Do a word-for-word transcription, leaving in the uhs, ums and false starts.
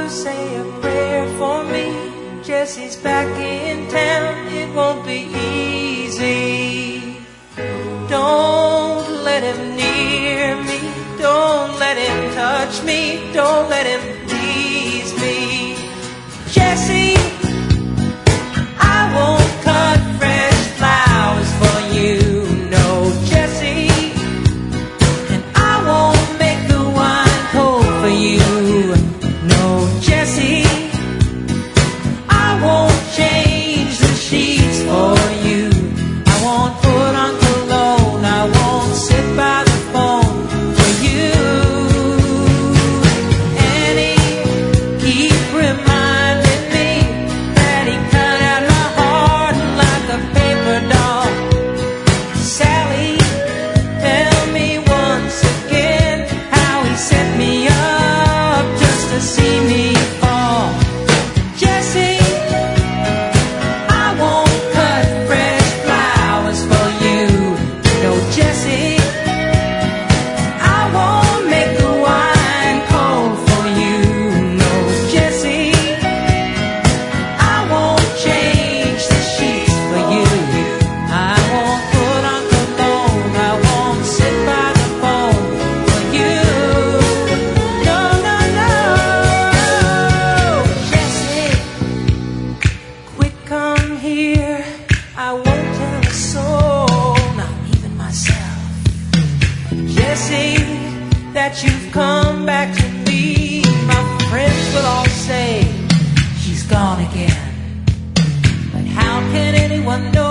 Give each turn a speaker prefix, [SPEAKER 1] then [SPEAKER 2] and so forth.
[SPEAKER 1] say a prayer for me. Jesse's back in town, it won't be easy. Don't let him near me, don't let him touch me, don't let him tease me. Jesse, I won't cut fresh flowers for you, no, Jesse. And I won't make the wine cold for you, no, Jesse. I won't change the sheets for you. I won't put on cologne, I won't sit by the phone for you. And he keep reminding me that he cut out my heart like a paper doll. Sally, tell me once again how he set me up just to see me fall. Jesse, I won't cut fresh flowers for you, no, Jesse. I won't make the wine cold for you, no, Jesse. I won't change the sheets for you. I won't put on cologne, I won't sit by the phone for you. No, no, no, Jesse. Quick, come here. I won't tell a soul, not even myself, Jesse, that you've come back to me. My friends will all say she's gone again, but how can anyone know